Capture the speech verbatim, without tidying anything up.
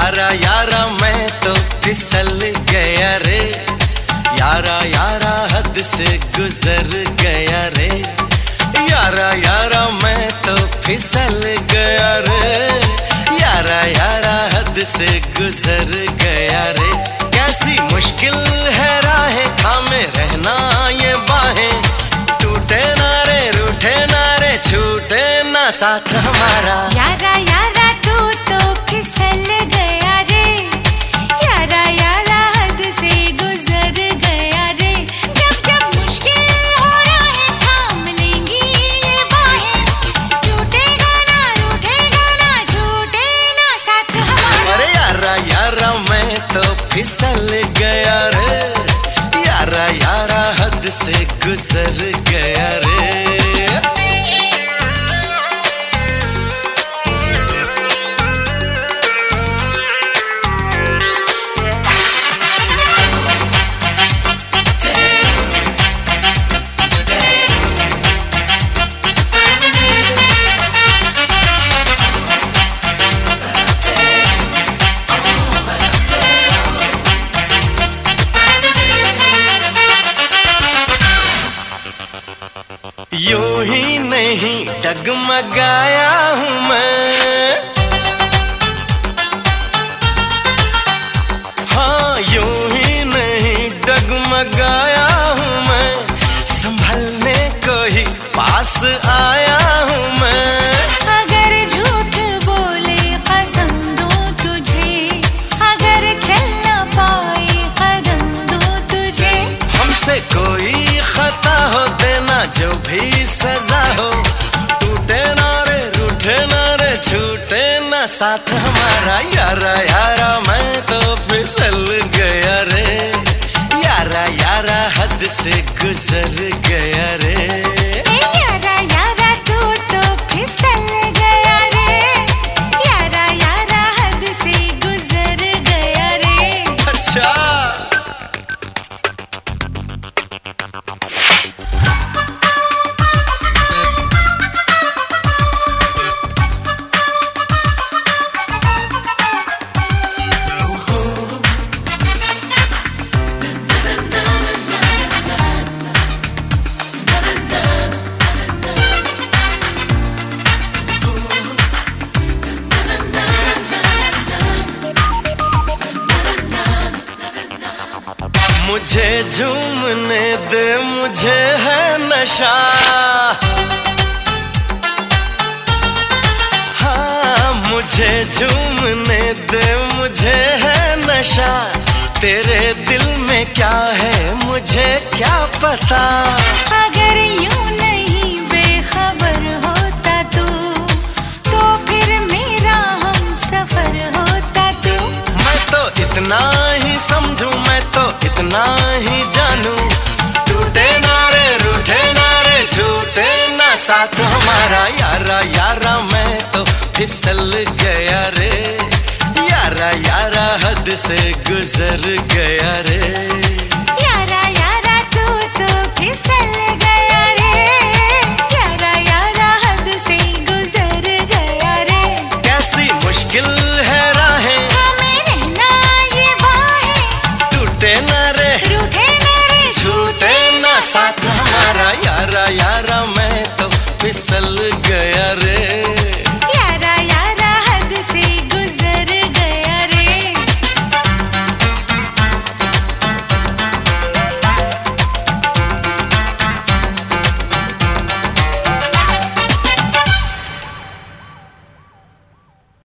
यारा यारा मैं तो फिसल गया रे, यारा यारा हद से गुजर गया रे, यारा यारा मैं तो फिसल गया रे, यारा यारा हद से गुजर गया रे। कैसी मुश्किल है राहें थामे रहना ये बाहें, टूटे ना रे रूठे ना रे छूटे ना साथ हमारा। यारा यारा तू तो फिसल गया रे, यारा यारा हद से गुजर गया रे। जब जब मुश्किल हो राहें थाम लेंगी ये बाहें, टूटेगा ना रूठेगा ना छूटे ना साथ हमारा। अरे यारा यारा मैं तो फिसल गया रे, यारा यारा हद से गुजर गया रे। यूं ही नहीं डगमगाया हूँ मैं, हाँ यूं ही नहीं डगमगाया हूँ मैं, संभलने को ही पास आया हूँ मैं। अगर झूठ बोले कसम दूं तुझे, अगर चल न पाए कदम दूं तुझे, हमसे कोई खता हो देना जो भी सजा हो, टूटे ना रे रूठे ना रे छूटे ना साथ हमारा। यारा यारा मैं तो फिसल गया रे, यारा यारा हद से गुजर गया रे। यारा यारा तू तो फिसल गया रे, यारा यारा हद से गुजर गया रे। अच्छा मुझे झूमने दे मुझे है नशा, हाँ मुझे झूमने दे मुझे है नशा, तेरे दिल में क्या है मुझे क्या पता। अगर यूं नहीं बेखबर होता तू, तो फिर मेरा हम सफर होता तू। मैं तो इतना ही समझूं, मैं तो इतना ही जानूं, टूटे ना रे रूठे ना रे छूटे ना साथ हमारा। यारा यारा मैं तो फिसल गया रे, यारा यारा हद से गुजर गया रे। यारा यारा तू तो फिसल गया रे, यारा यारा हद से गुजर गया रे। कैसी मुश्किल है राहें हमें रहना ये बाहें, टूटे ना रे रूठे ना रे छूटे ना साथ